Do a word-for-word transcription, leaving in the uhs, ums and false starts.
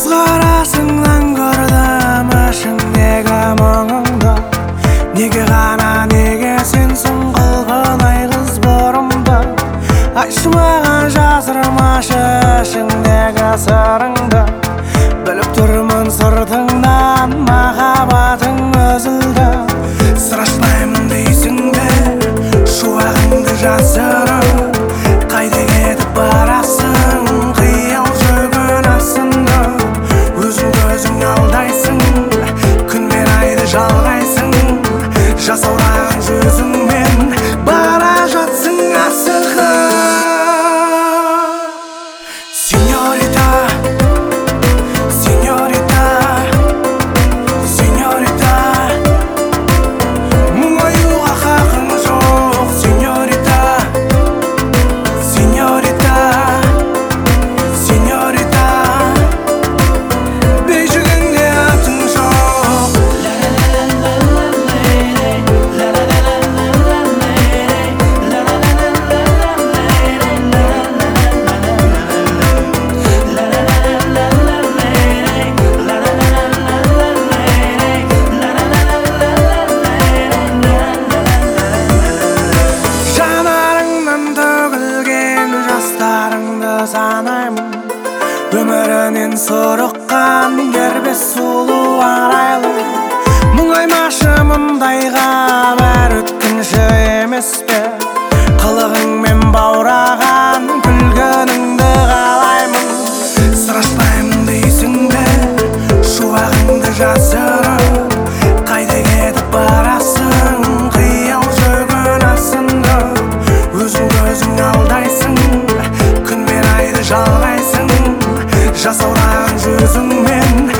қарасыңнан көрдім ішіңдегі мұңыңды. Неге ғана неге сенсің қылғынай қыз бұрымды. Айтшы маған жасырмашы ішіңдегі сырыңды. Біліп тұрмын сыртыңнан махаббатың үзілді. Страшнаймын дейсің бе шуағыңды жасырып. Қайда кетіп барасың қиял жүрген астында. Өзің көзің алдайсың, күн мен айды жалғайсың. Жасаураған жүзіңмен бара жатсың асыға. Сеньорита, сеньорита, сеньорита, мұңаюға хақың жоқ. Сеньорита, сеньорита, сеньорита, бейжігіңде атың жоқ. Жанарыңнан төгілген жастарыңды санаймын. Өмірінен сұрыққан дербес сұлу арайлы. Мұңаймашы мұндайға бәр өткінші емес пе? Қылығыңмен баураған күлгеніңді қалаймын. Страшнаймын дейсің бе шуағыңды жасырып. Қайда кетіп барасың қиял жүрген астында. Өзің көзің алдайсың, күн мен айды жалғайсың. Жасаураған жүзіңмен